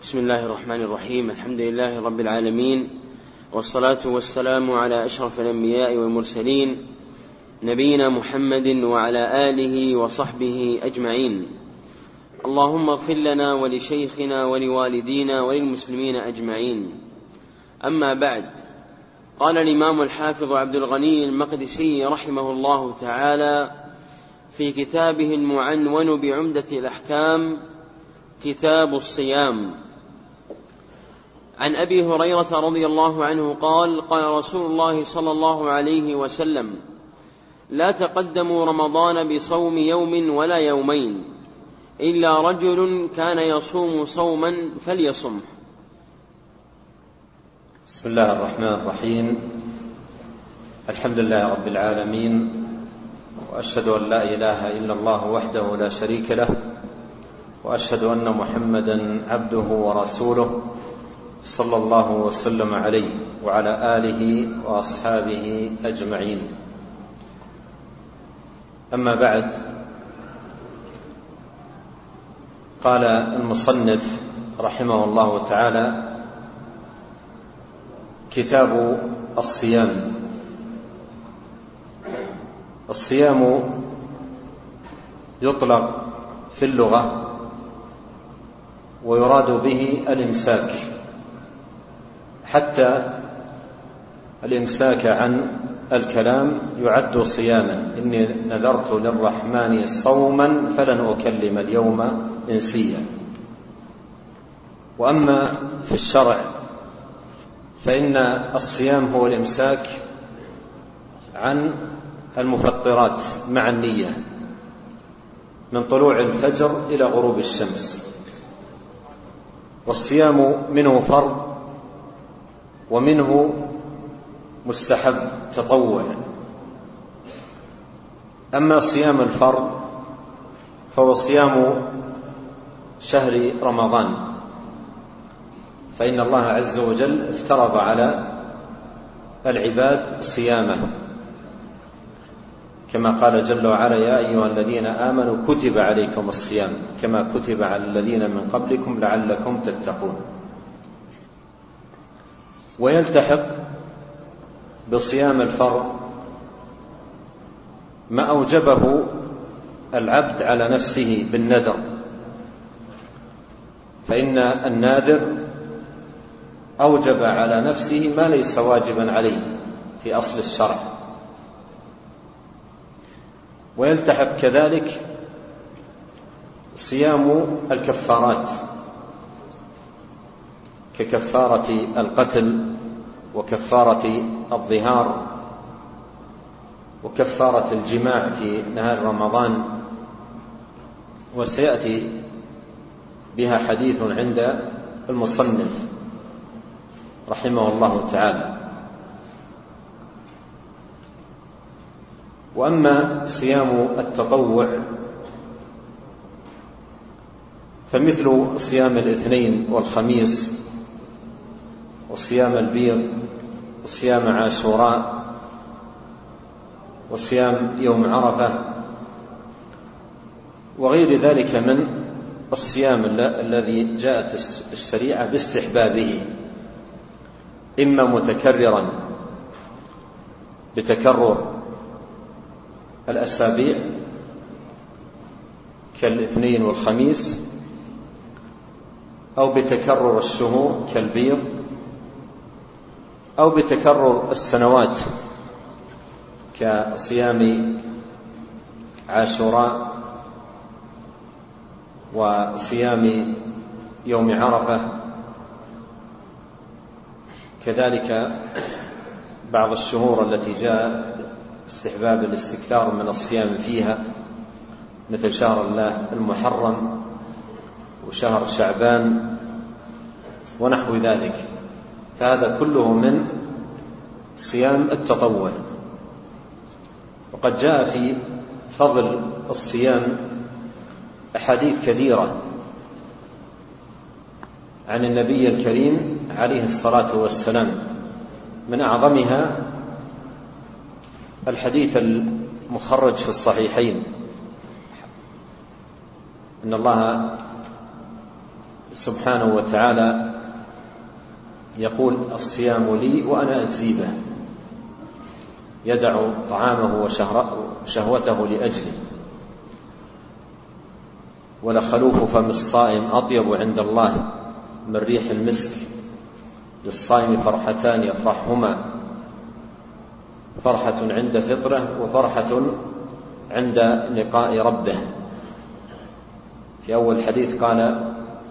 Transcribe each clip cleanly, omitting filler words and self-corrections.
بسم الله الرحمن الرحيم. الحمد لله رب العالمين، والصلاة والسلام على أشرف الأنبياء والمرسلين، نبينا محمد وعلى آله وصحبه أجمعين. اللهم اغفر لنا ولشيخنا ولوالدينا وللمسلمين أجمعين. أما بعد، قال الإمام الحافظ عبد الغني المقدسي رحمه الله تعالى في كتابه المعنون بعمدة الأحكام كتاب الصيام: عن أبي هريرة رضي الله عنه قال: قال رسول الله صلى الله عليه وسلم: لا تقدموا رمضان بصوم يوم ولا يومين إلا رجل كان يصوم صوما فليصمه. بسم الله الرحمن الرحيم. الحمد لله رب العالمين، وأشهد أن لا إله إلا الله وحده لا شريك له، وأشهد أن محمدا عبده ورسوله صلى الله وسلم عليه وعلى آله وأصحابه أجمعين. أما بعد، قال المصنف رحمه الله تعالى: كتاب الصيام. الصيام يطلق في اللغة ويراد به الإمساك، حتى الإمساك عن الكلام يعد صياما. إني نذرت للرحمن صوما فلن أكلم اليوم إنسيا. وأما في الشرع فإن الصيام هو الإمساك عن المفطرات مع النية من طلوع الفجر إلى غروب الشمس. والصيام منه فرض ومنه مستحب تطوع. أما صيام الفرض فهو صيام شهر رمضان، فإن الله عز وجل افترض على العباد صيامه، كما قال جل وعلا: يا أيها الذين آمنوا كتب عليكم الصيام كما كتب على الذين من قبلكم لعلكم تتقون. ويلتحق بصيام الفرض ما أوجبه العبد على نفسه بالنذر، فإن الناذر أوجب على نفسه ما ليس واجبا عليه في أصل الشرع. ويلتحق كذلك صيام الكفارات ككفارة القتل، وكفارة الظهار، وكفارة الجماع في نهار رمضان، وسيأتي بها حديث عند المصنف رحمه الله تعالى. وأما صيام التطوع فمثل صيام الاثنين والخميس، وصيام البيض، وصيام عاشوراء، وصيام يوم عرفة، وغير ذلك من الصيام الذي جاءت الشريعة باستحبابه، إما متكررا بتكرر الأسابيع كالاثنين والخميس، أو بتكرر الشهور كالبيض، أو بتكرر السنوات كصيام عاشوراء وصيام يوم عرفة. كذلك بعض الشهور التي جاء استحباب الاستكثار من الصيام فيها، مثل شهر الله المحرم وشهر شعبان ونحو ذلك، فهذا كله من صيام التطوع. وقد جاء في فضل الصيام أحاديث كثيرة عن النبي الكريم عليه الصلاة والسلام، من أعظمها الحديث المخرج في الصحيحين: إن الله سبحانه وتعالى يقول: الصيام لي وأنا أجزي به، يدع طعامه وشهوته لأجلي. ولخلوف فم الصائم أطيب عند الله من ريح المسك، للصائم فرحتان يفرحهما، فرحة عند فطره وفرحة عند لقاء ربه. في أول الحديث قال: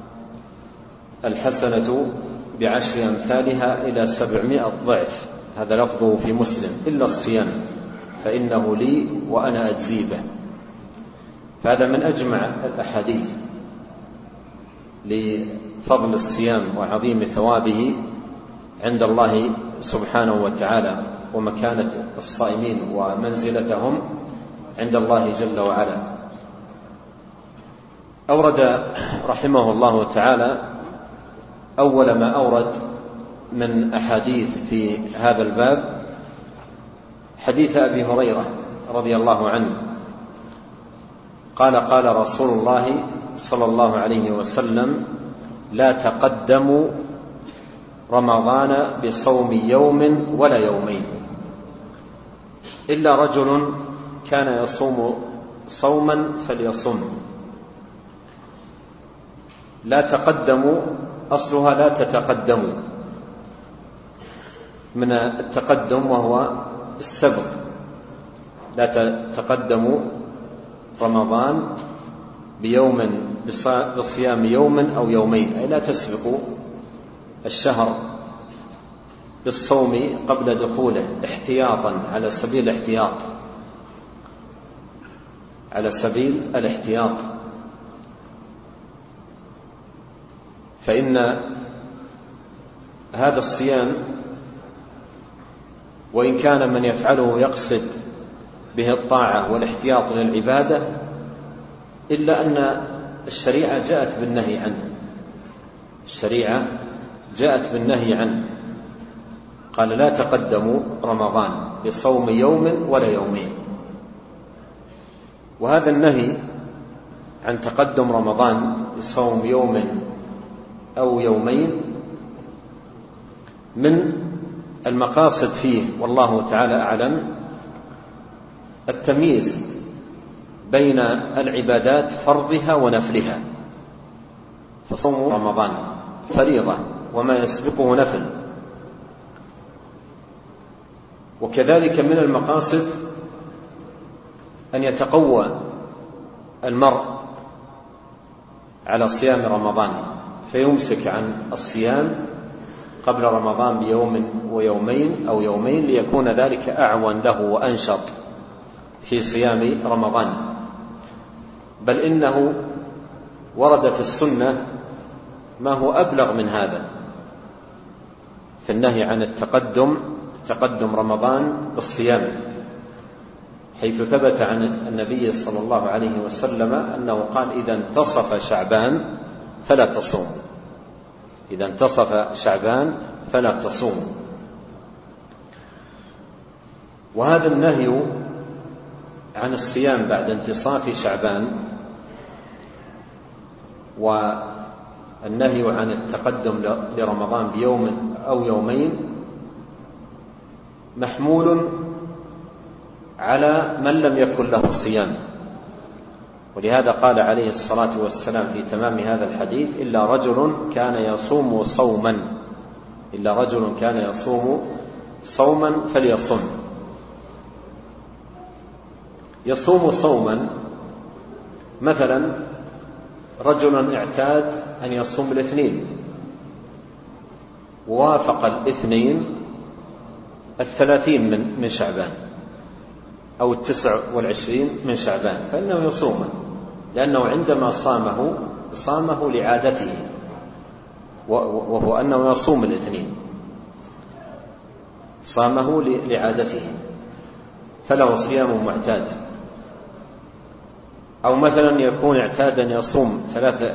الحسنة ب10 أمثالها إلى 700 ضعف، هذا لفظه في مسلم، إلا الصيام فإنه لي وأنا أجزي به. فهذا من أجمع الأحاديث لفضل الصيام وعظيم ثوابه عند الله سبحانه وتعالى، ومكانة الصائمين ومنزلتهم عند الله جل وعلا. أورد رحمه الله تعالى أول ما أورد من أحاديث في هذا الباب حديث أبي هريرة رضي الله عنه قال: قال رسول الله صلى الله عليه وسلم: لا تقدموا رمضان بصوم يوم ولا يومين إلا رجل كان يصوم صوما فليصم. لا تقدموا أصلها لا تتقدموا، من التقدم وهو السبق. لا تتقدموا رمضان بصيام يوم أو يومين، أي لا تسبقوا الشهر بالصوم قبل دخوله احتياطا، على سبيل الاحتياط، على سبيل الاحتياط. فإن هذا الصيام وإن كان من يفعله يقصد به الطاعة والاحتياط للعبادة، إلا أن الشريعة جاءت بالنهي عنه. الشريعة جاءت بالنهي عنه، قال: لا تقدموا رمضان بصوم يوم ولا يومين. وهذا النهي عن تقدم رمضان بصوم يوم أو يومين من المقاصد فيه والله تعالى أعلم التمييز بين العبادات فرضها ونفلها. فصوم رمضان فريضة وما يسبقه نفل. وكذلك من المقاصد أن يتقوى المرء على صيام رمضان، فيمسك عن الصيام قبل رمضان بيوم ويومين أو يومين، ليكون ذلك أعون له وأنشط في صيام رمضان. بل إنه ورد في السنة ما هو أبلغ من هذا في النهي عن تقدم رمضان بالصيام، حيث ثبت عن النبي صلى الله عليه وسلم أنه قال: إذا انتصف شعبان فلا تصوم، إذا انتصف شعبان فلا تصوم. وهذا النهي عن الصيام بعد انتصاف شعبان والنهي عن التقدم لرمضان بيوم أو يومين محمول على من لم يكن له صيام. ولهذا قال عليه الصلاة والسلام في تمام هذا الحديث: إلا رجل كان يصوم صوما، إلا رجل كان يصوم صوما فليصم. يصوم صوما، مثلا رجل اعتاد أن يصوم الاثنين ووافق الاثنين 30 من شعبان أو 29 من شعبان، فإنه يصوم، لأنه عندما صامه لعادته، وهو أنه يصوم الاثنين، صامه لعادته فله صيام معتاد. أو مثلا يكون اعتاد أن يصوم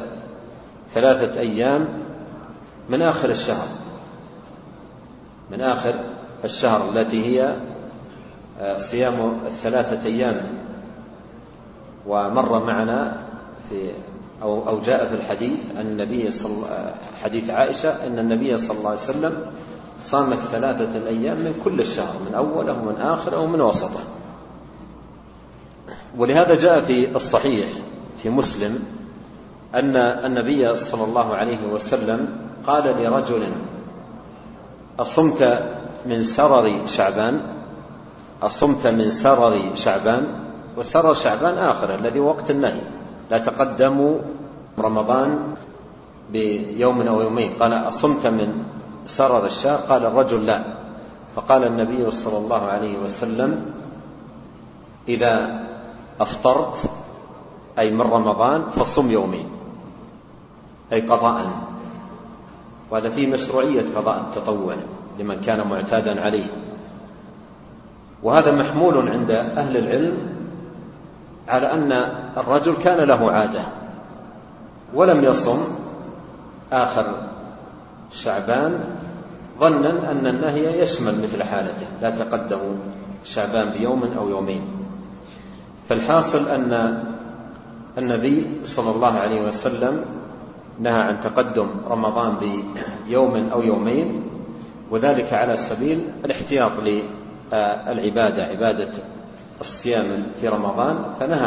3 أيام من آخر الشهر، من آخر الشهر التي هي صيام 3 أيام. ومر معنا في أو جاء في الحديث حديث عائشة أن النبي صلى الله عليه وسلم صام 3 أيام من كل الشهر، من أوله ومن آخره ومن وسطه. ولهذا جاء في الصحيح في مسلم أن النبي صلى الله عليه وسلم قال لرجل: أصمت من سرر شعبان؟ وسرر شعبان آخر الذي وقت النهي، لا تقدموا رمضان بيوم أو يومين. قال: أصمت من سرر الشهر؟ قال الرجل: لا. فقال النبي صلى الله عليه وسلم: إذا أفطرت أي من رمضان فصم يومين، أي قضاء. وهذا فيه مشروعية قضاء التطوع لمن كان معتادا عليه. وهذا محمول عند أهل العلم على أن الرجل كان له عادة ولم يصم آخر شعبان ظنا أن النهي يشمل مثل حالته، لا تقدموا شعبان بيوم أو يومين. فالحاصل أن النبي صلى الله عليه وسلم نهى عن تقدم رمضان بيوم أو يومين، وذلك على سبيل الاحتياط للعبادة، عبادة الصيام في رمضان، فنهى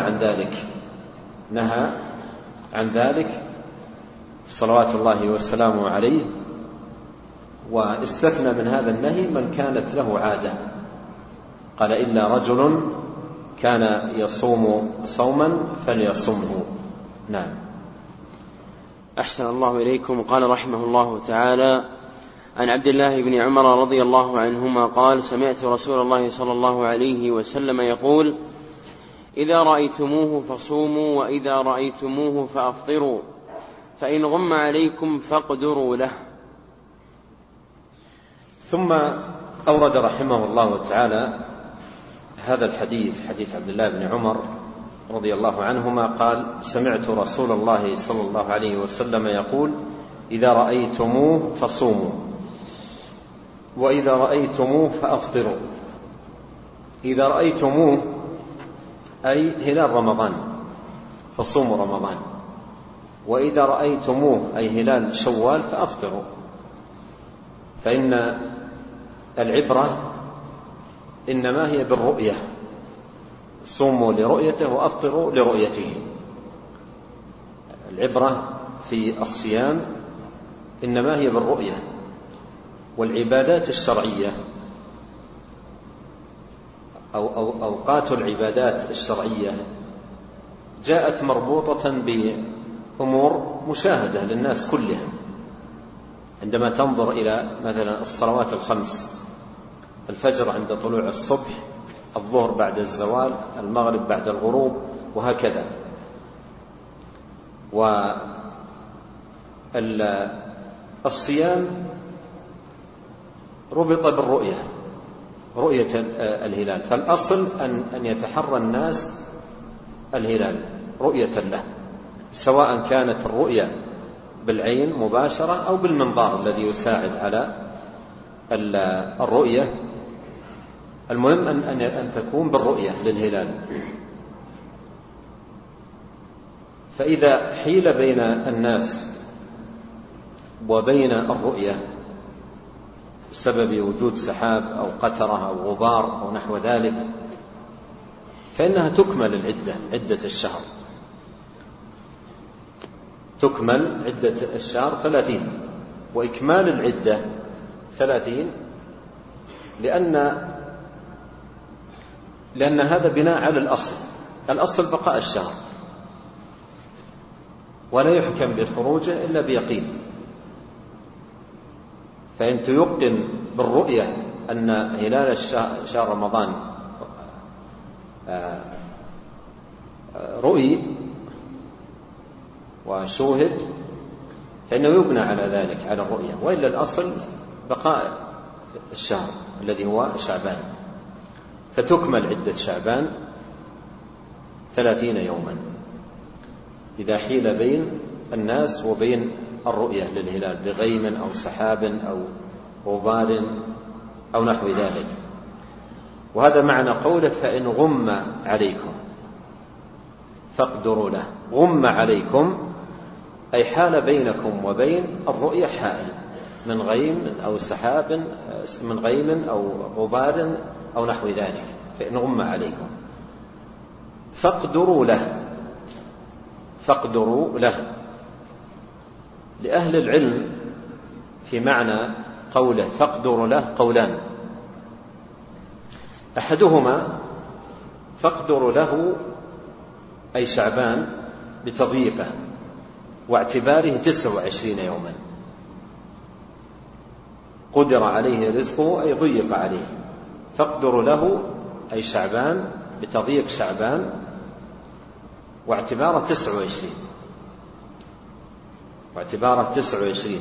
عن ذلك صلوات الله وسلامه عليه. واستثنى من هذا النهي من كانت له عادة، قال: إلا رجل كان يصوم صوما فليصمه. نعم. أحسن الله إليكم. قال رحمه الله تعالى: عن عبد الله بن عمر رضي الله عنهما قال: سمعت رسول الله صلى الله عليه وسلم يقول: إذا رأيتموه فصوموا، وإذا رأيتموه فأفطروا، فإن غم عليكم فاقدروا له. ثم أورد رحمه الله تعالى هذا الحديث، حديث عبد الله بن عمر رضي الله عنهما قال: سمعت رسول الله صلى الله عليه وسلم يقول: إذا رأيتموه فصوموا، وإذا رأيتموه فأفطروا. إذا رأيتموه أي هلال رمضان فصوموا رمضان، وإذا رأيتموه أي هلال شوال فأفطروا. فإن العبرة إنما هي بالرؤية، صوموا لرؤيته وأفطروا لرؤيته. العبرة في الصيام إنما هي بالرؤية. والعبادات الشرعية أو أوقات العبادات الشرعية جاءت مربوطة بأمور مشاهدة للناس كلهم. عندما تنظر إلى مثلا الصلوات ال5: الفجر عند طلوع الصبح، الظهر بعد الزوال، المغرب بعد الغروب، وهكذا. والصيام ربط بالرؤية، رؤية الهلال. فالأصل أن يتحرى الناس الهلال رؤية له، سواء كانت الرؤية بالعين مباشرة أو بالمنظار الذي يساعد على الرؤية. المهم أن تكون بالرؤية للهلال. فإذا حيل بين الناس وبين الرؤية بسبب وجود سحاب أو قترة أو غبار أو نحو ذلك، فإنها تكمل العدة، عدة الشهر تكمل عدة الشهر 30، وإكمال العدة 30 لأن هذا بناء على الأصل بقاء الشهر، ولا يحكم بخروجه إلا بيقين. فإن تيقن بالرؤية أن هلال شهر رمضان رؤي وشوهد، فإنه يبنى على ذلك، على الرؤية. وإلا الأصل بقاء الشهر الذي هو شعبان، فتكمل عدة شعبان 30 يوما إذا حيل بين الناس وبين الرؤية للهلال بغيم أو سحاب أو غبار أو نحو ذلك. وهذا معنى قوله: فإن غم عليكم فاقدروا له. غم عليكم أي حال بينكم وبين الرؤية حائل من غيم أو سحاب، من غيم أو غبار أو نحو ذلك، فإن غم عليكم فاقدروا له. فاقدروا له. لأهل العلم في معنى قوله فاقدروا له قولان: أحدهما فاقدروا له أي شعبان بتضييقه واعتباره 29 يوما، قدر عليه رزقه أي ضيق عليه، فاقدروا له أي شعبان بتضييق شعبان واعتباره 29، واعتباره 29.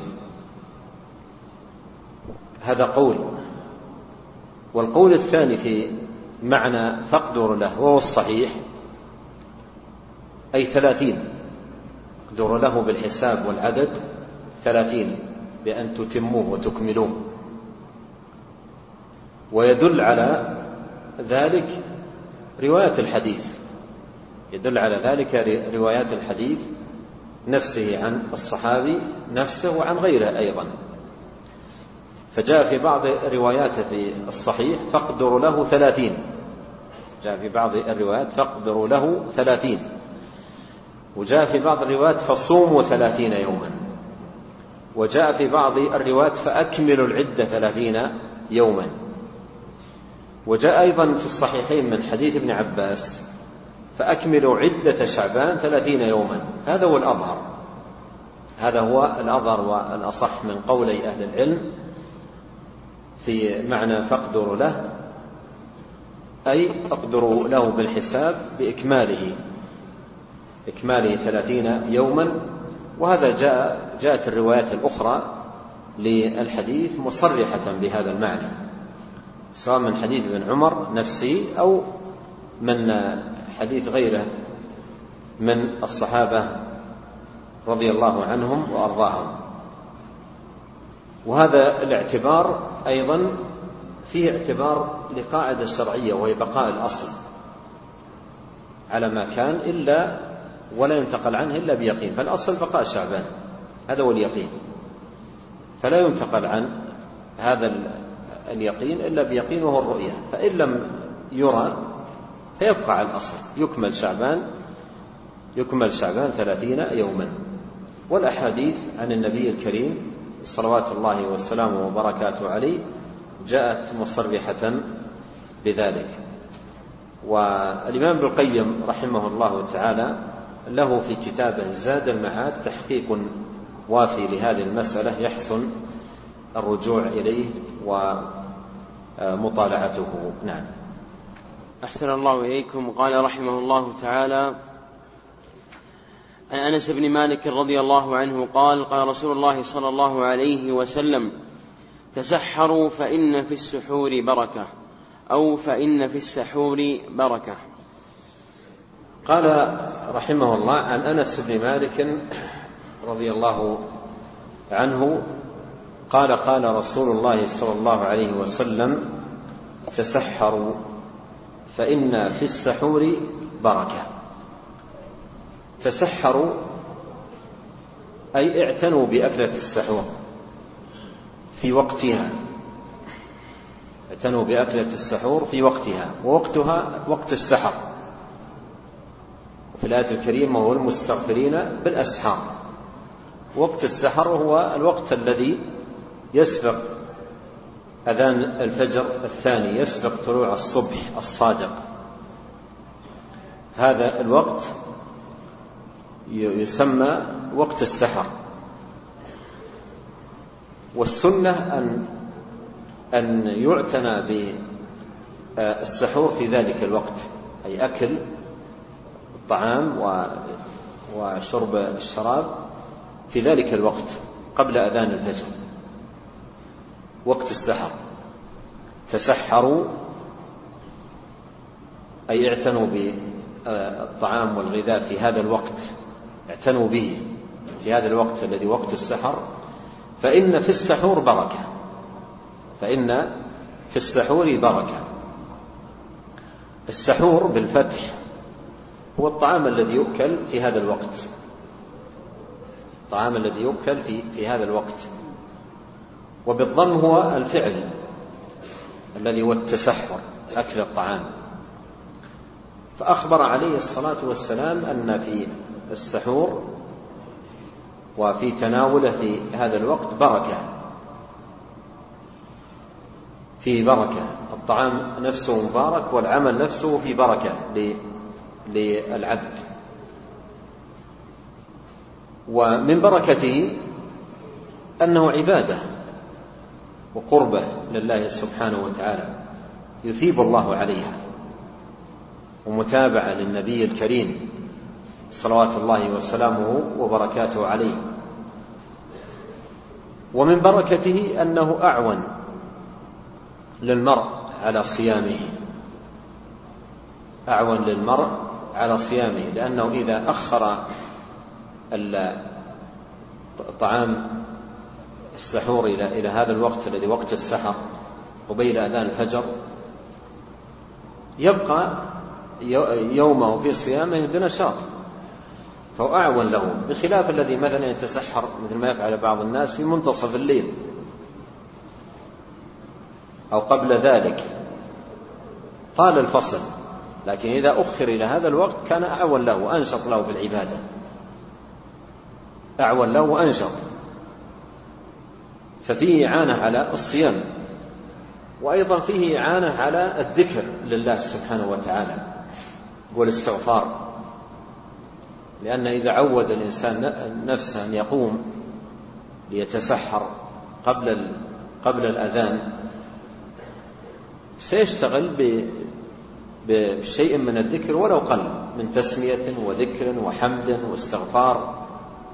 هذا قول. والقول الثاني في معنى فاقدروا له وهو الصحيح أي 30، اقدروا له بالحساب والعدد 30 بأن تتموه وتكملوه. ويدل على ذلك رواية الحديث، يدل على ذلك روايات الحديث نفسه عن الصحابي نفسه وعن غيره أيضا. فجاء في بعض رواياته في الصحيح فاقدروا له 30، جاء في بعض الروايات فاقدروا له 30، وجاء في بعض الروايات فصوموا 30 يوما، وجاء في بعض الروايات فأكملوا العدة 30 يوما. وجاء أيضا في الصحيحين من حديث ابن عباس فأكملوا عدة شعبان 30 يوما. هذا هو الأظهر، هذا هو الأظهر والأصح من قولي أهل العلم في معنى فاقدروا له، أي اقدروا له بالحساب بإكماله 30 يوما. وهذا جاءت الروايات الأخرى للحديث مصرحة بهذا المعنى، سواء من حديث ابن عمر نفسه أو من حديث غيره من الصحابة رضي الله عنهم وأرضاهم. وهذا الاعتبار أيضا فيه اعتبار لقاعدة شرعية، وهي بقاء الأصل على ما كان إلا ولا ينتقل عنه إلا بيقين. فالأصل بقاء شعبان، هذا هو اليقين، فلا ينتقل عن هذا اليقين إلا بيقين وهو الرؤية. فإن لم يرى فيبقى على الأصل، يكمل شعبان 30 يوما. والأحاديث عن النبي الكريم صلوات الله وسلامه وبركاته عليه جاءت مصرحة بذلك. والإمام ابن القيم رحمه الله تعالى له في كتابه زاد المعاد تحقيق وافي لهذه المسألة، يحسن الرجوع إليه ومطالعته. نعم. أحسن الله إليكم. قال رحمه الله تعالى: عن أنس بن مالك رضي الله عنه قال: قال رسول الله صلى الله عليه وسلم: تسحروا فإن في السحور بركة، أو فإن في السحور بركة. قال رحمه الله عن أنس بن مالك رضي الله عنه قال: قال رسول الله صلى الله عليه وسلم: تسحروا فإن في السحور بركة. تسحروا أي اعتنوا بأكلة السحور في وقتها، اعتنوا بأكلة السحور في وقتها، ووقتها وقت السحر. وفي الآية الكريمة: والمستغفرين بالأسحار. وقت السحر هو الوقت الذي يسبق أذان الفجر الثاني، يسبق طلوع الصبح الصادق. هذا الوقت يسمى وقت السحر. والسنة أن يعتنى بالسحور في ذلك الوقت، أي أكل الطعام وشرب الشراب في ذلك الوقت قبل أذان الفجر، وقت السحر. تسحروا أي اعتنوا بالطعام والغذاء في هذا الوقت، اعتنوا به في هذا الوقت الذي وقت السحر. فإن في السحور بركة، فإن في السحور بركة. السحور بالفتح هو الطعام الذي يؤكل في هذا الوقت. الطعام الذي يؤكل في هذا الوقت. وبالضم هو الفعل الذي هو التسحر، أكل الطعام. فأخبر عليه الصلاة والسلام أن في السحور وفي تناوله في هذا الوقت بركة، فيه بركة، الطعام نفسه مبارك والعمل نفسه في بركة للعبد. ومن بركته أنه عبادة وقربة لله سبحانه وتعالى يثيب الله عليها، ومتابعة للنبي الكريم صلوات الله وسلامه وبركاته عليه. ومن بركته أنه أعون للمرء على صيامه، أعون للمرء على صيامه، لأنه إذا أخر طعام السحور إلى هذا الوقت الذي وقت السحر قبيل أذان الفجر يبقى يومه في صيامه بنشاط، فهو أعون له، بخلاف الذي مثلا يتسحر مثل ما يفعل بعض الناس في منتصف الليل أو قبل ذلك، طال الفصل، لكن إذا أخر إلى هذا الوقت كان أعون له وأنشط له في العبادة، أعون له وأنشط. ففيه إعانة على الصيام، وأيضا فيه إعانة على الذكر لله سبحانه وتعالى والاستغفار، لأن إذا عود الإنسان نفسه أن يقوم ليتسحر قبل الأذان سيشتغل بشيء من الذكر ولو قل، من تسمية وذكر وحمد واستغفار،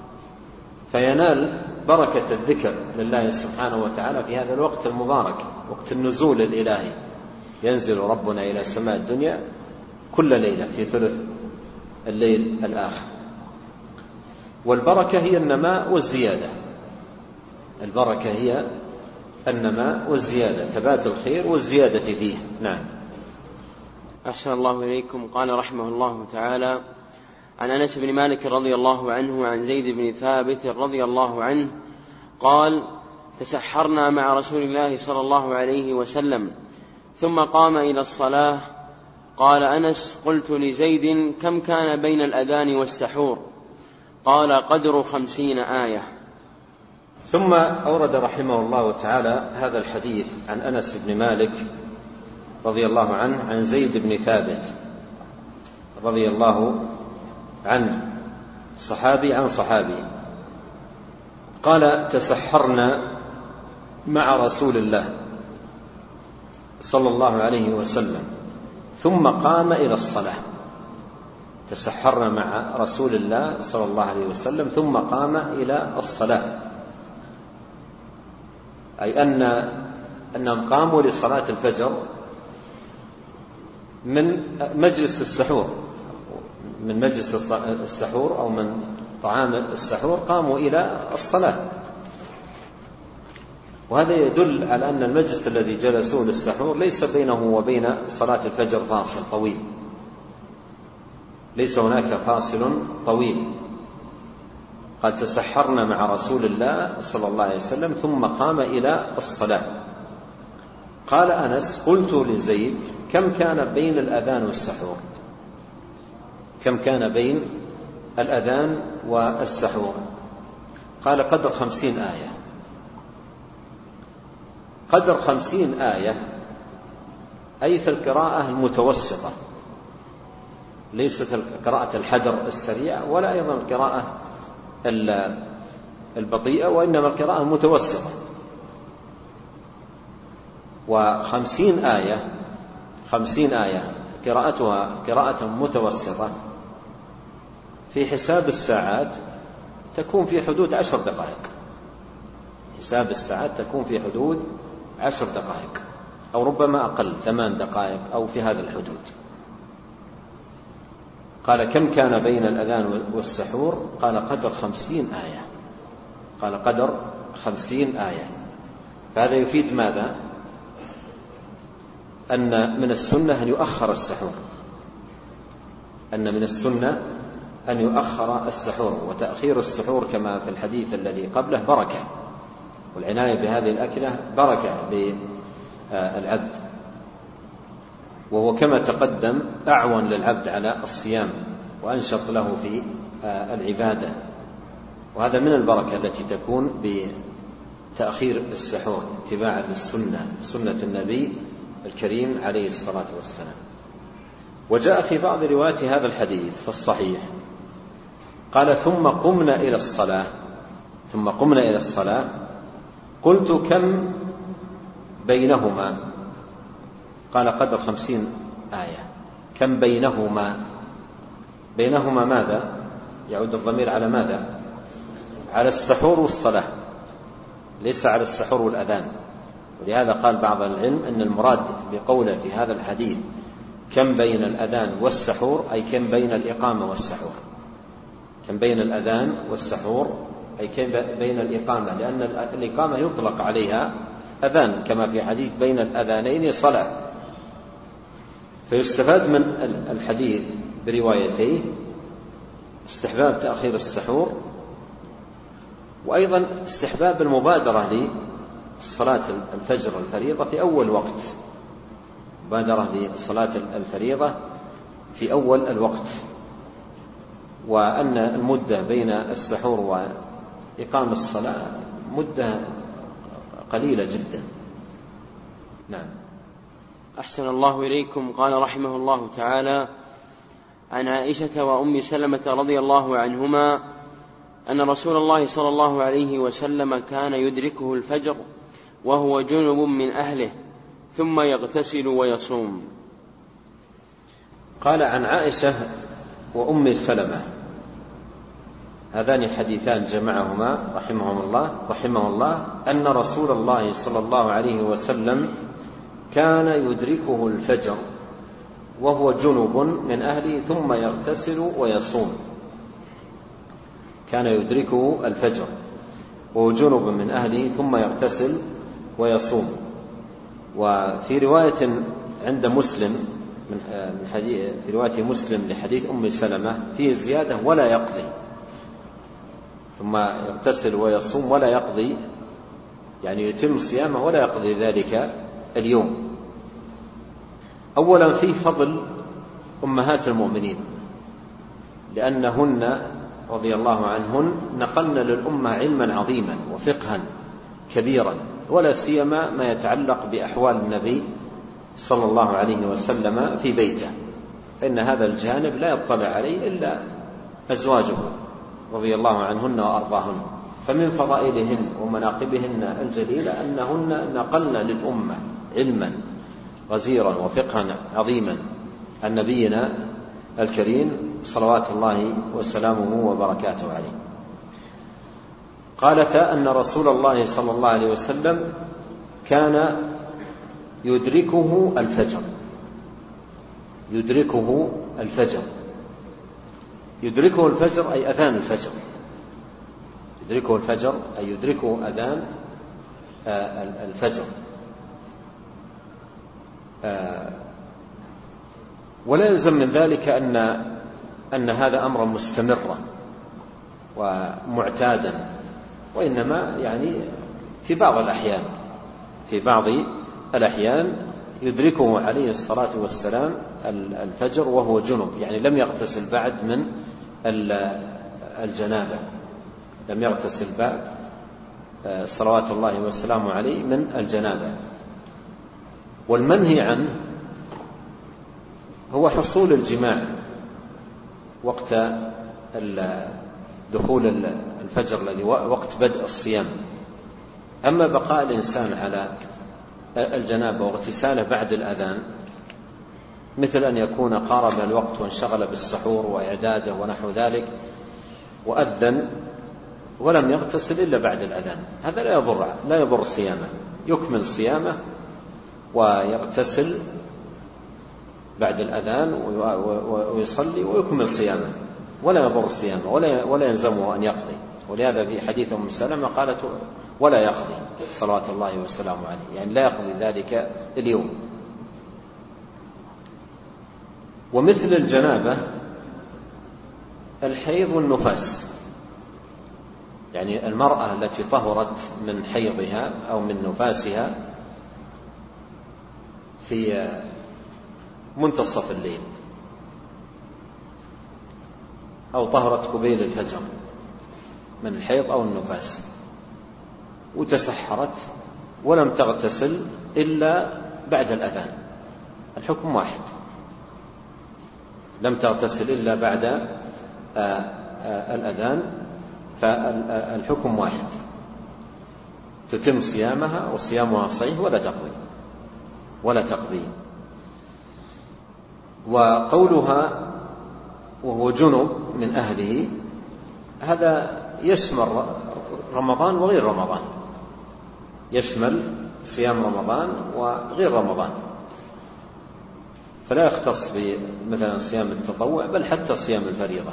فينال بركة الذكر لله سبحانه وتعالى في هذا الوقت المبارك، وقت النزول الإلهي. ينزل ربنا إلى سماء الدنيا كل ليلة في ثلث الليل الآخر. والبركة هي النماء والزيادة، البركة هي النماء والزيادة، ثبات الخير والزيادة فيه. نعم. أحسن الله إليكم. قال رحمه الله تعالى: عن أنس بن مالك رضي الله عنه وعن زيد بن ثابت رضي الله عنه قال: تسحرنا مع رسول الله صلى الله عليه وسلم ثم قام إلى الصلاة. قال أنس: قلت لزيد: كم كان بين الأذان والسحور؟ قال: قدر 50 آية. ثم أورد رحمه الله تعالى هذا الحديث عن أنس بن مالك رضي الله عنه عن زيد بن ثابت رضي الله عنه، صحابي عن صحابي، قال: تسحرنا مع رسول الله صلى الله عليه وسلم ثم قام إلى الصلاة. تسحرنا مع رسول الله صلى الله عليه وسلم ثم قام إلى الصلاة، أي أنهم قاموا لصلاة الفجر من مجلس السحور، من مجلس السحور أو من طعام السحور قاموا إلى الصلاة. وهذا يدل على أن المجلس الذي جلسوه للسحور ليس بينه وبين صلاة الفجر فاصل طويل، ليس هناك فاصل طويل. قد تسحرنا مع رسول الله صلى الله عليه وسلم ثم قام إلى الصلاة. قال أنس: قلت لزيد: كم كان بين الأذان والسحور؟ كم كان بين الأذان والسحور؟ قال: قدر 50 آية. قدر 50 آية أي في القراءة المتوسطة، ليست قراءة الحدر السريع ولا أيضا القراءة البطيئة، وإنما القراءة المتوسطة. 50 آية 50 آية قراءتها قراءة متوسطة في حساب الساعات تكون في حدود 10 دقائق، حساب الساعات تكون في حدود 10 دقائق أو ربما أقل، 8 دقائق أو في هذا الحدود. قال: كم كان بين الأذان والسحور؟ قال: قدر 50 آية. قال: قدر 50 آية. فهذا يفيد ماذا؟ أن من السنة أن يؤخر السحور، أن من السنة أن يؤخر السحور، وتأخير السحور كما في الحديث الذي قبله بركة، والعناية بهذه الأكلة بركة للعبد، وهو كما تقدم أعون للعبد على الصيام وأنشط له في العبادة، وهذا من البركة التي تكون بتأخير السحور اتباعا للسنة، سنة النبي الكريم عليه الصلاة والسلام. وجاء في بعض روايات هذا الحديث في الصحيح قال: ثم قمنا إلى الصلاة قلت: كم بينهما؟ قال: قدر 50 آية. كم بينهما ماذا؟ يعود الضمير على ماذا؟ على السحور والصلاة، ليس على السحور والأذان. ولهذا قال بعض العلم أن المراد بقوله في هذا الحديث كم بين الأذان والسحور أي كم بين الإقامة والسحور، كم بين الأذان والسحور أي كم بين الإقامة، لأن الإقامة يطلق عليها أذان كما في حديث بين الأذانين صلاة. فيستفاد من الحديث بروايتيه استحباب تأخير السحور، وأيضا استحباب المبادرة لصلاة الفجر الفريضة في أول وقت، مبادرة لصلاة الفريضة في أول الوقت، وأن المدة بين السحور وإقام الصلاة مدة قليلة جدا. نعم. أحسن الله إليكم. قال رحمه الله تعالى: عن عائشة وأم سلمة رضي الله عنهما أن رسول الله صلى الله عليه وسلم كان يدركه الفجر وهو جنب من أهله ثم يغتسل ويصوم. قال عن عائشة وأم سلمة، هذان حديثان جمعهما رحمه الله أن رسول الله صلى الله عليه وسلم كان يدركه الفجر وهو جنب من أهله ثم يغتسل ويصوم. كان يدركه الفجر وهو جنب من أهله ثم يغتسل ويصوم. وفي رواية عند مسلم في رواية مسلم لحديث أم سلمة فيه زيادة: ولا يقضي، ثم يغتسل ويصوم ولا يقضي، يعني يتم صيامه ولا يقضي ذلك اليوم. أولا فيه فضل أمهات المؤمنين، لأنهن رضي الله عنهن نقلن للأمة علما عظيما وفقها كبيرا، ولا سيما ما يتعلق بأحوال النبي صلى الله عليه وسلم في بيته، فإن هذا الجانب لا يطلع عليه إلا أزواجه رضي الله عنهن وأرضاهن. فمن فضائلهن ومناقبهن الجليلة أنهن نقلن للأمة علما غزيرا وفقها عظيما عن نبينا الكريم صلوات الله وسلامه وبركاته عليه. قالتا أن رسول الله صلى الله عليه وسلم كان يدركه الفجر. يدركه الفجر أي أذان الفجر. يدركه الفجر أي يدركه أذان الفجر. ولا يلزم من ذلك أن هذا أمرا مستمرا ومعتادا، وإنما يعني في بعض الأحيان يدركه عليه الصلاة والسلام الفجر وهو جنب، يعني لم يغتسل بعد من الجنابة، لم يغتسل بعد صلوات الله والسلام عليه من الجنابة. والمنهي عنه هو حصول الجماع وقت دخول الفجر الذي وقت بدء الصيام. أما بقاء الإنسان على الجنابة واغتساله بعد الأذان، مثل أن يكون قارب الوقت وانشغل بالسحور وإعداده ونحو ذلك وأذن ولم يغتسل إلا بعد الأذان، هذا لا يضر صيامه، يكمل صيامه ويغتسل بعد الأذان ويصلي ويكمل صيامه ولا يضر صيامه ولا يلزمه أن يقضي. ولهذا في حديث أم سلمة قالت: ولا يقضي صلوات الله وسلامه عليه، يعني لا يقضي ذلك اليوم. ومثل الجنابة الحيض والنفاس، يعني المرأة التي طهرت من حيضها أو من نفاسها في منتصف الليل أو طهرت قبيل الفجر من الحيض أو النفاس وتسحرت ولم تغتسل إلا بعد الأذان، الحكم واحد. لم تغتسل إلا بعد الأذان فالحكم واحد، تتم صيامها وصيامها صحيح ولا تقضي. وقولها وهو جنب من أهله هذا يشمل رمضان وغير رمضان، يشمل صيام رمضان وغير رمضان، فلا يختص بمثلا صيام التطوع بل حتى صيام الفريضة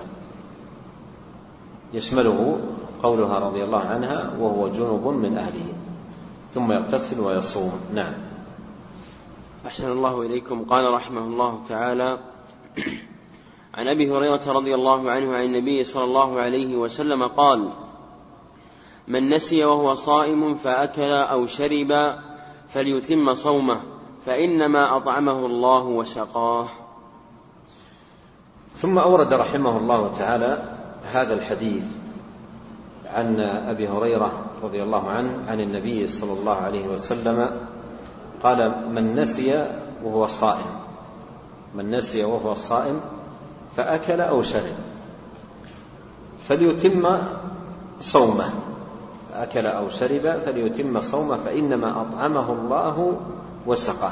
يشمله قولها رضي الله عنها وهو جنب من أهله ثم يغتسل ويصوم. نعم. أحسن الله إليكم. قال رحمه الله تعالى: عن أبي هريرة رضي الله عنه عن النبي صلى الله عليه وسلم قال: من نسي وهو صائم فأكل أو شرب فليتم صومه فإنما أطعمه الله وسقاه. ثم أورد رحمه الله تعالى هذا الحديث عن أبي هريرة رضي الله عنه عن النبي صلى الله عليه وسلم قال: من نسي وهو صائم فأكل أو شرب فليتم صومه، أكل أو شرب فليتم صومه فإنما أطعمه الله وسقاه.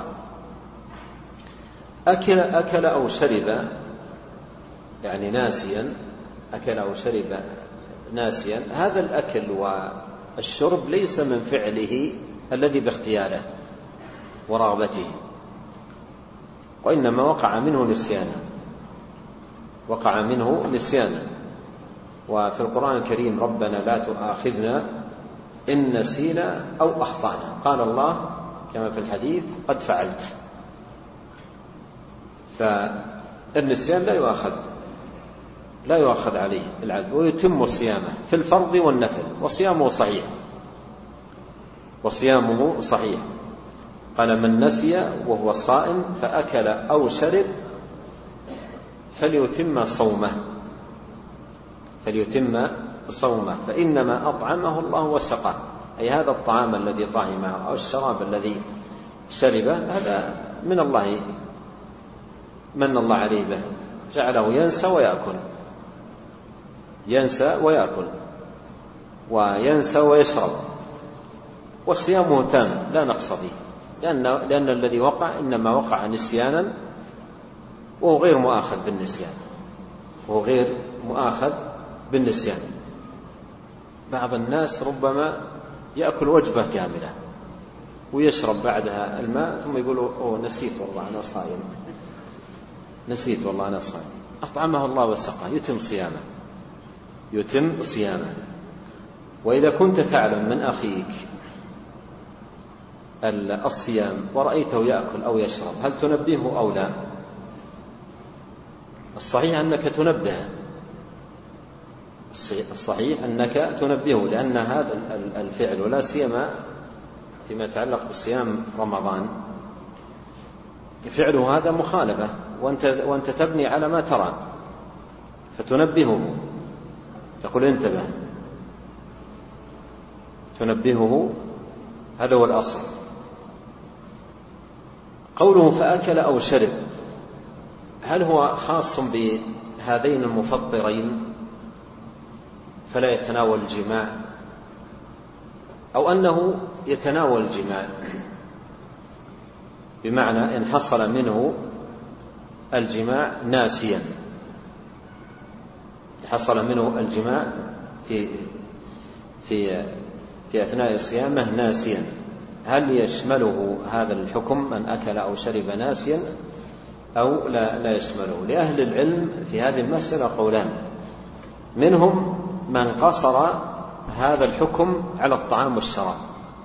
أكل أو شرب يعني ناسيا، أكل أو شرب ناسيا، هذا الأكل والشرب ليس من فعله الذي باختياره ورغبته، وإنما وقع منه نسيانا. وفي القرآن الكريم: ربنا لا تؤاخذنا إن نسينا أو أخطأنا، قال الله كما في الحديث: قد فعلت. فالنسيان لا يؤاخذ عليه العبد، ويتم صيامه في الفرض والنفل، وصيامه صحيح. قال: من نسي وهو صائم فأكل أو شرب فليتم صومه فإنما أطعمه الله وسقاه، أي هذا الطعام الذي طعمه أو الشراب الذي شربه هذا من الله، من الله عليه به، جعله ينسى ويأكل وينسى ويشرب، وصيامه تام لا نقص فيه، لأن الذي وقع إنما وقع نسيانا وهو غير مؤاخذ بالنسيان. بعض الناس ربما يأكل وجبة كاملة ويشرب بعدها الماء ثم يقول: نسيت والله أنا صائم. أطعمه الله وسقاه، يتم صيامه. وإذا كنت تعلم من أخيك الصيام ورأيته يأكل أو يشرب هل تنبهه أو لا؟ الصحيح أنك تنبهه، لأن هذا الفعل ولا سيما فيما يتعلق بصيام رمضان فعله هذا مخالفة، وأنت تبني على ما ترى، فتنبهه، تقول: انتبه، تنبهه، هذا هو الأصل. قوله فأكل أو شرب، هل هو خاص بهذين المفطرين فلا يتناول الجماع، أو أنه يتناول الجماع بمعنى إن حصل منه الجماع ناسيا، حصل منه الجماع في أثناء صيامه ناسيا، هل يشمله هذا الحكم من أكل أو شرب ناسيا أو لا يشمله؟ لأهل العلم في هذه المسألة قولان، منهم من قصر هذا الحكم على الطعام والشراب،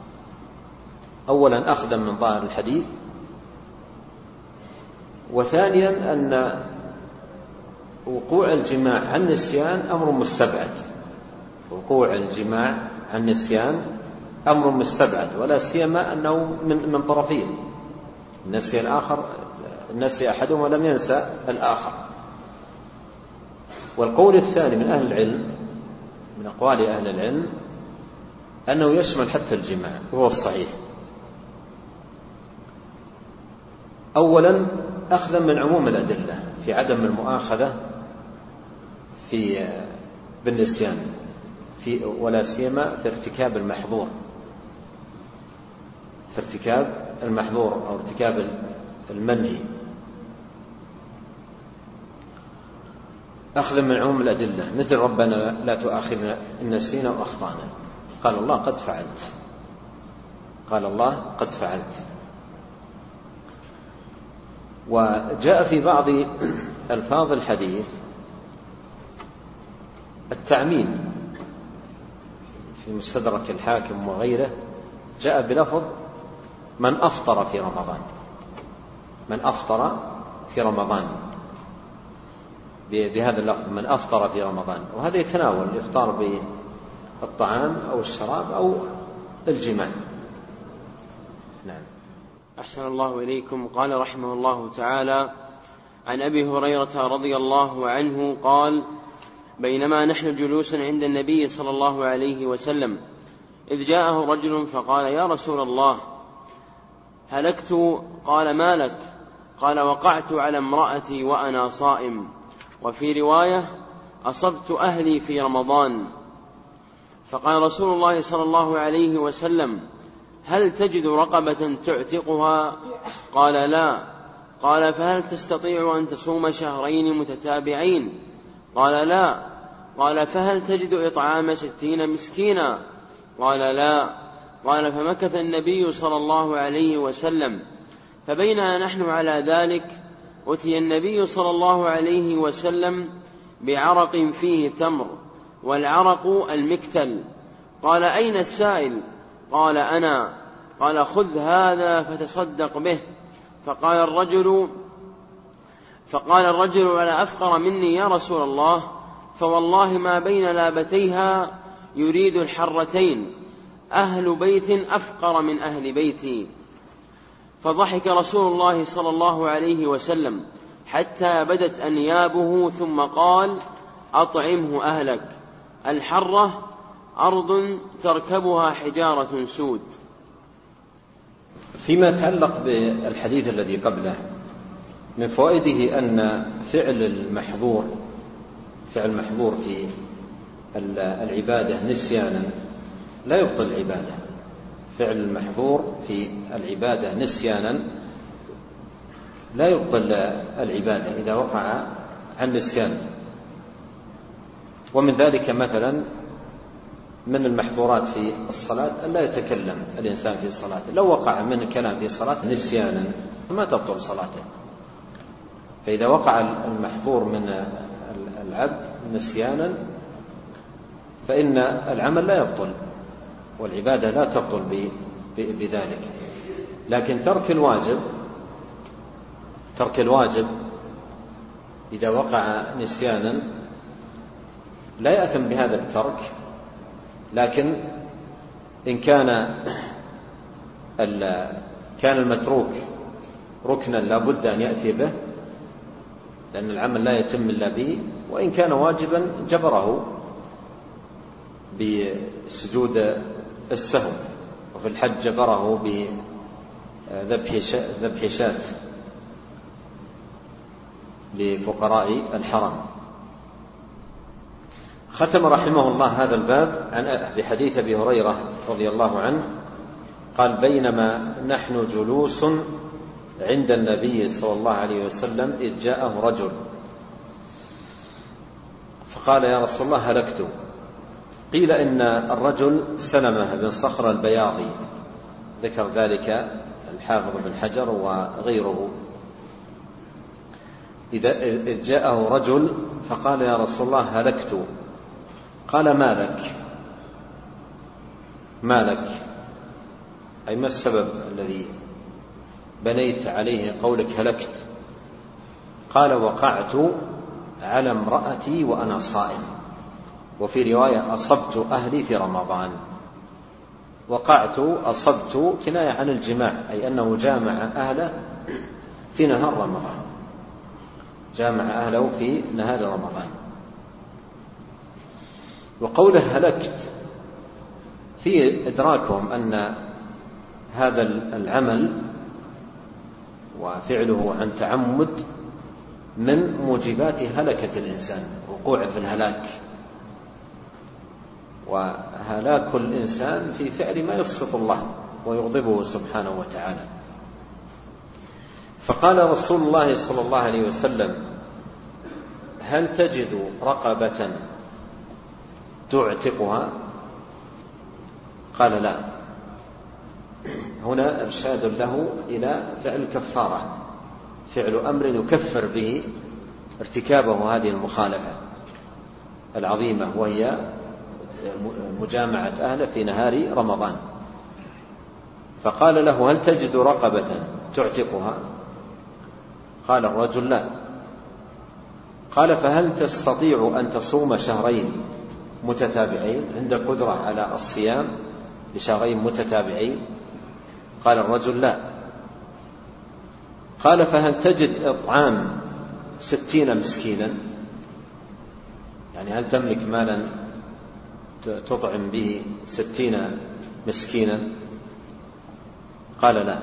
أولا أخذا من ظاهر الحديث، وثانيا أن وقوع الجماع عن نسيان أمر مستبعد، وقوع الجماع عن نسيان أمر مستبعد، ولا سيما أنه من طرفين، نسي الآخر، نسي أحدهم ولم ينسى الآخر. والقول الثاني من أهل العلم، من أقوال أهل العلم، أنه يشمل حتى الجماع، وهو الصحيح. أولا أخذا من عموم الأدلة في عدم المؤاخذة بالنسيان، ولا سيما في ارتكاب المحظور، في ارتكاب المحظور أو ارتكاب المنهي، أخذا من عموم الأدلة، مثل ربنا لا تؤاخذنا إن نسينا وأخطأنا، قال الله قد فعلت، قال الله قد فعلت. وجاء في بعض ألفاظ الحديث التعميم، في مستدرك الحاكم وغيره جاء بلفظ من أفطر في رمضان، من أفطر في رمضان، بهذا اللفظ من أفطر في رمضان، وهذا يتناول الإفطار بالطعام أو الشراب أو الجماع. نعم. أحسن الله إليكم. قال رحمه الله تعالى: عن أبي هريرة رضي الله عنه قال: بينما نحن جلوس عند النبي صلى الله عليه وسلم إذ جاءه رجل فقال: يا رسول الله هلكت. قال: ما لك؟ قال: وقعت على امرأتي وأنا صائم. وفي رواية: أصبت أهلي في رمضان. فقال رسول الله صلى الله عليه وسلم: هل تجد رقبة تعتقها؟ قال: لا. قال: فهل تستطيع أن تصوم شهرين متتابعين؟ قال: لا. قال: فهل تجد إطعام 60 مسكينا؟ قال: لا. قال: فمكث النبي صلى الله عليه وسلم، فبينما نحن على ذلك أتي النبي صلى الله عليه وسلم بعرق فيه تمر، والعرق المكتل. قال: أين السائل؟ قال: أنا. قال: خذ هذا فتصدق به. فقال الرجل: ألا أفقر مني يا رسول الله؟ فوالله ما بين لابتيها يريد الحرتين، أهل بيت أفقر من أهل بيتي. فضحك رسول الله صلى الله عليه وسلم حتى بدت أنيابه، ثم قال: أطعمه أهلك. الحرة أرض تركبها حجارة سود. فيما يتعلق بالحديث الذي قبله، من فوائده أن فعل المحظور في العبادة نسيانا لا يبطل العبادة. فعل المحظور في العبادة نسيانا لا يبطل العبادة إذا وقع عن نسيان. ومن ذلك مثلا من المحظورات في الصلاة أن لا يتكلم الإنسان في صلاته، لو وقع من كلام في صلاة نسيانا ما تبطل صلاته. فإذا وقع المحظور من العبد نسيانا فإن العمل لا يبطل والعبادة لا تبطل بذلك. لكن ترك الواجب إذا وقع نسيانا لا يأثم بهذا الترك، لكن إن كان المتروك ركنا لا بد أن يأتي به، لأن العمل لا يتم إلا به. وإن كان واجبا جبره بسجود السهو، وفي الحج جبره بذبح شاة لفقراء الحرم. ختم رحمه الله هذا الباب بحديث أبي هريرة رضي الله عنه قال: بينما نحن جلوس عند النبي صلى الله عليه وسلم إذ جاءه رجل فقال: يا رسول الله هلكت. قيل إن الرجل سلمة بن صخر البياضي، ذكر ذلك الحافظ بن حجر وغيره. إذ جاءه رجل فقال: يا رسول الله هلكت. قال: ما لك؟ أي ما السبب الذي بنيت عليه قولك هلكت؟ قال: وقعت على امرأتي وأنا صائم، وفي رواية أصبت أهلي في رمضان. وقعت أصبت كناية عن الجماع، أي أنه جامع أهله في نهار رمضان، جامع أهله في نهار رمضان. وقوله هلكت في إدراكهم أن هذا العمل وفعله عن تعمد من موجبات هلكة الإنسان، وقوع في الهلاك، وهلاك الإنسان في فعل ما يسخط الله ويغضبه سبحانه وتعالى. فقال رسول الله صلى الله عليه وسلم: هل تجد رقبة تعتقها؟ قال: لا. هنا إرشاد له إلى فعل كفارة، فعل أمر يكفر به ارتكابه هذه المخالفة العظيمة، وهي مجامعة أهله في نهار رمضان. فقال له: هل تجد رقبة تعتقها؟ قال الرجل: لا. قال: فهل تستطيع أن تصوم شهرين متتابعين؟ عندك قدرة على الصيام لشهرين متتابعين؟ قال الرجل: لا. قال: فهل تجد إطعام 60 مسكينا؟ يعني هل تملك مالا تطعم به 60 مسكينا؟ قال: لا.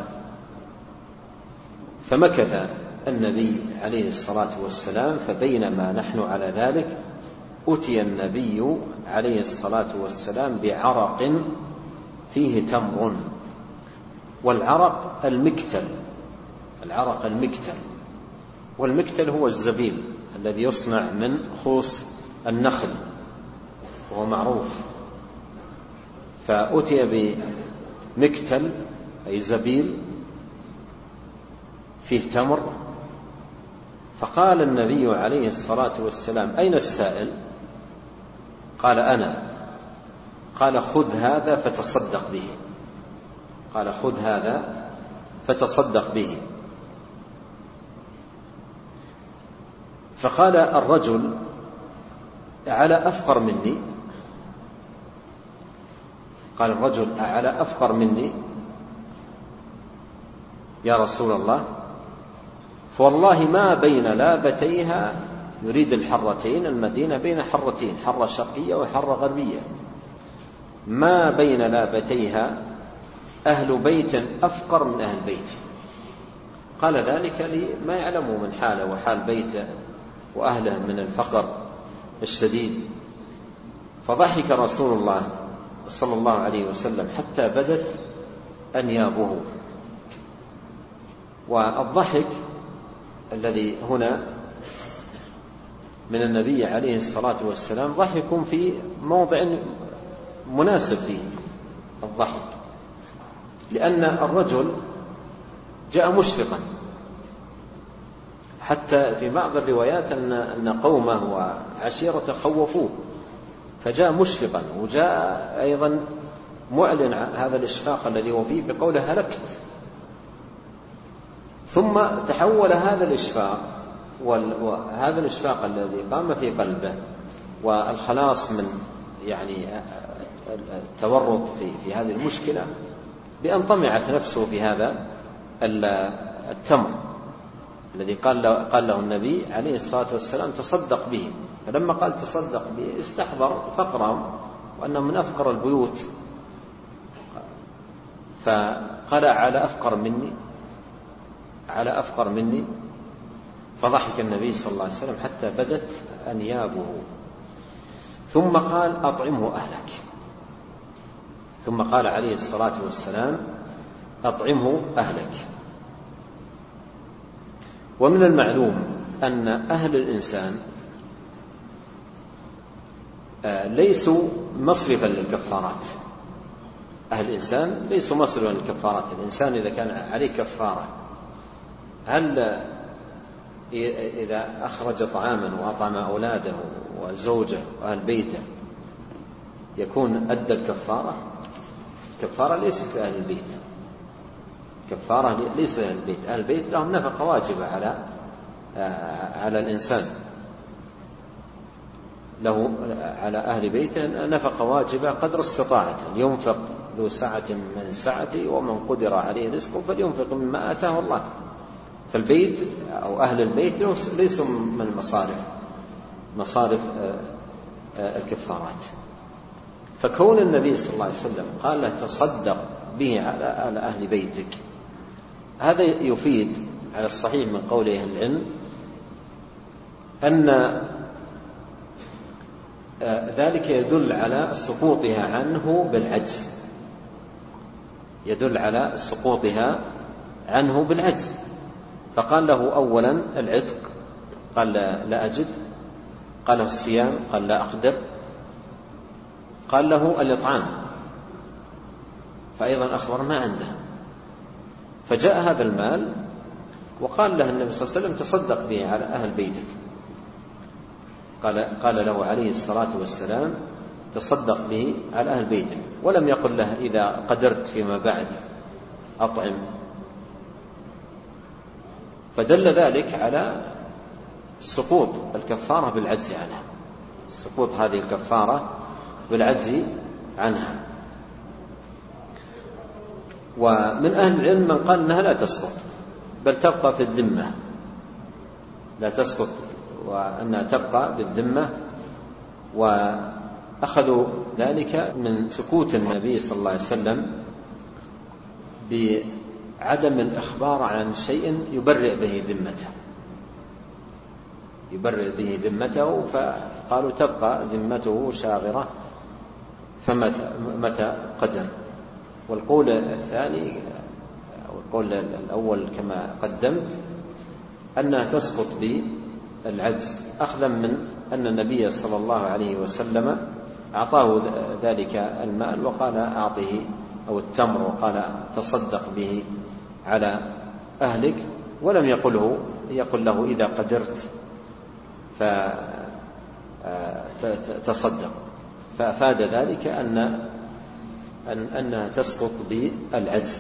فمكث النبي عليه الصلاة والسلام، فبينما نحن على ذلك أتي النبي عليه الصلاة والسلام بعرق فيه تمر. والعرق المكتل، العرق المكتل، والمكتل هو الزبيب الذي يصنع من خوص النخل وهو معروف. فأتي بمكتل أي زبيب فيه تمر. فقال النبي عليه الصلاة والسلام: أين السائل؟ قال: أنا. قال: خذ هذا فتصدق به. قال: خذ هذا فتصدق به. فقال الرجل: أعلى أفقر مني؟ قال الرجل: أعلى أفقر مني يا رسول الله؟ فوالله ما بين لابتيها، يريد الحرتين، المدينة بين حرتين، حرة شرقية وحرة غربية، ما بين لابتيها أهل بيت أفقر من أهل بيتي. قال ذلك لما يعلمه من حاله وحال بيته وأهله من الفقر الشديد. فضحك رسول الله صلى الله عليه وسلم حتى بدت أنيابه. والضحك الذي هنا من النبي عليه الصلاة والسلام ضحك في موضع مناسب فيه الضحك، لأن الرجل جاء مشفقا، حتى في بعض الروايات أن قومه وعشيرته خوفوه، فجاء مشفقا، وجاء أيضا معلن هذا الإشفاق الذي هو فيه بقوله: هلكت. ثم تحول هذا الإشفاق، وهذا الإشفاق الذي قام في قلبه والخلاص من يعني التورط في هذه المشكلة، بأن طمعت نفسه في هذا التمر الذي قال له النبي عليه الصلاة والسلام: تصدق به. فلما قال تصدق به استحضر فقرهم وأنه من أفقر البيوت، فقال: على أفقر مني، على أفقر مني. فضحك النبي صلى الله عليه وسلم حتى بدت أنيابه، ثم قال: أطعمه أهلك. ثم قال عليه الصلاة والسلام: أطعمه أهلك. ومن المعلوم أن أهل الإنسان ليسوا مصرفا للكفارات. أهل الإنسان ليسوا مصرفا للكفارات. الإنسان إذا كان عليه كفارة، هل إذا أخرج طعاما وأطعم أولاده وزوجه وأهل بيته يكون أدى الكفارة؟ الكفارة ليست لأهل البيت، كفارة ليس لأهل البيت. أهل البيت لهم نفقة واجبة على الإنسان، له على أهل بيته نفقة واجبة قدر استطاعته، ينفق ذو سعة من سعته ومن قدر عليه رزقه فلينفق مما آتاه الله. فالبيت أو أهل البيت ليسوا من مصارف الكفارات. فكون النبي صلى الله عليه وسلم قال له تصدق به على أهل بيتك، هذا يفيد على الصحيح من قول أهل العلم أن ذلك يدل على سقوطها عنه بالعجز، يدل على سقوطها عنه بالعجز. فقال له أولا العتق، قال لا أجد، قال له الصيام، قال لا أقدر، قال له الإطعام، فأيضا أخبر ما عنده. فجاء هذا المال وقال له النبي صلى الله عليه وسلم تصدق به على أهل بيتك. قال له عليه الصلاة والسلام تصدق به على أهل بيتك، ولم يقل له إذا قدرت فيما بعد أطعم. فدل ذلك على سقوط الكفارة بالعجز عنها، سقوط هذه الكفارة بالعجز عنها. ومن أهل العلم من قال أنها لا تسقط بل تبقى في الذمة، لا تسقط وأنها تبقى بالذمة، وأخذوا ذلك من سكوت النبي صلى الله عليه وسلم بعدم الإخبار عن شيء يبرئ به ذمته، فقالوا تبقى ذمته شاغرة فمتى قدر. والقول الثاني أو القول الأول كما قدمت أنها تسقط بالعجز، أخذا من أن النبي صلى الله عليه وسلم أعطاه ذلك المال وقال أعطه أو التمر وقال تصدق به على أهلك، ولم يقل له إذا قدرت فتصدق. فأفاد ذلك أنها تسقط بالعجز.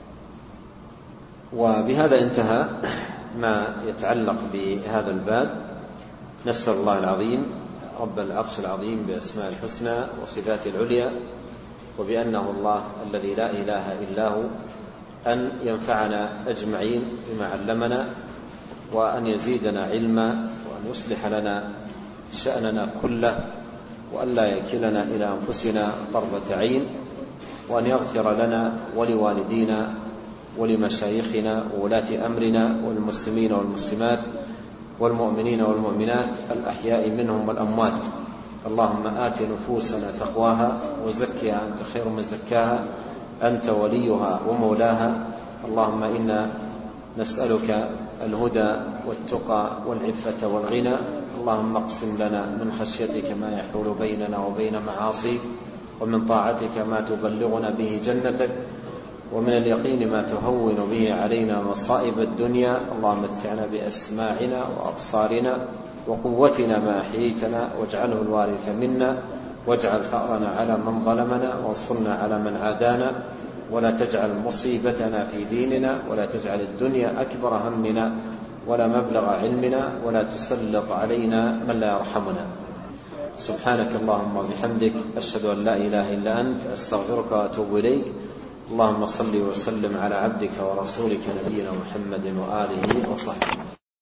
وبهذا انتهى ما يتعلق بهذا الباب. نسأل الله العظيم رب العرش العظيم بأسماء الحسنى وصفات العليا وبأنه الله الذي لا إله إلا هو أن ينفعنا أجمعين بما علمنا، وأن يزيدنا علما، وأن يصلح لنا شأننا كله، وأن لا يكلنا إلى أنفسنا طرفة عين، وأن يغفر لنا ولوالدينا ولمشايخنا وولاة أمرنا والمسلمين والمسلمات والمؤمنين والمؤمنات الأحياء منهم والأموات. اللهم آت نفوسنا تقواها وزكها أنت خير من زكاها أنت وليها ومولاها. اللهم إنا نسألك الهدى والتقى والعفة والغنى. اللهم اقسم لنا من خشيتك ما يحول بيننا وبين معاصيك، ومن طاعتك ما تبلغنا به جنتك، ومن اليقين ما تهون به علينا مصائب الدنيا. اللهم متعنا بأسماعنا وأبصارنا وقوتنا ما أحييتنا، واجعله الوارث منا، واجعل ثأرنا على من ظلمنا، وانصرنا على من عادانا، ولا تجعل مصيبتنا في ديننا، ولا تجعل الدنيا أكبر همنا ولا مبلغ علمنا، ولا تسلط علينا من لا يرحمنا. سبحانك اللهم وبحمدك، أشهد أن لا إله إلا أنت، أستغفرك وأتوب إليك. اللهم صل وسلم على عبدك ورسولك نبينا محمد وآله وصحبه.